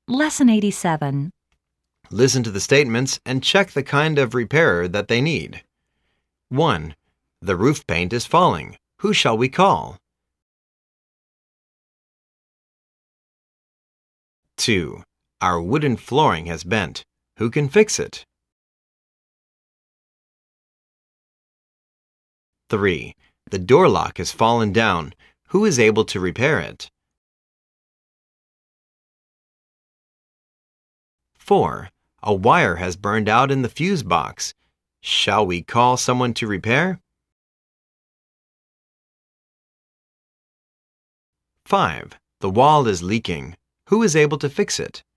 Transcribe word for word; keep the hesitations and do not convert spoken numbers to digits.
Lesson eighty-seven. Listen to the statements and check the kind of repair that they need. one. The roof paint is falling. Who shall we call? two. Our wooden flooring has bent. Who can fix it? three. The door lock has fallen down. Who is able to repair it? four. A wire has burned out in the fuse box. Shall we call someone to repair? five. The wall is leaking. Who is able to fix it?